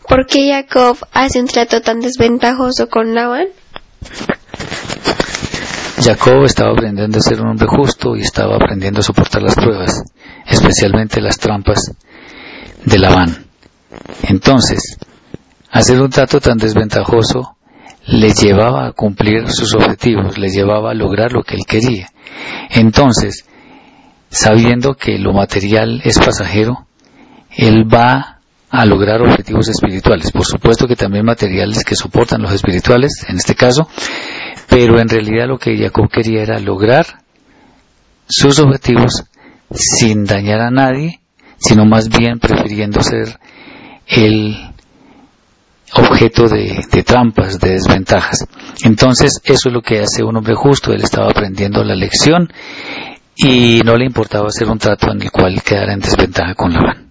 ¿Por qué Jacob hace un trato tan desventajoso con Labán? Jacob estaba aprendiendo a ser un hombre justo y estaba aprendiendo a soportar las pruebas, especialmente las trampas de Labán. Entonces, hacer un trato tan desventajoso le llevaba a cumplir sus objetivos, le llevaba a lograr lo que él quería. Entonces, sabiendo que lo material es pasajero, él va a lograr objetivos espirituales, por supuesto que también materiales que soportan los espirituales, en este caso, pero en realidad lo que Jacob quería era lograr sus objetivos sin dañar a nadie, sino más bien prefiriendo ser el objeto de trampas, de desventajas. Entonces eso es lo que hace un hombre justo. Él estaba aprendiendo la lección y no le importaba hacer un trato en el cual quedara en desventaja con Labán.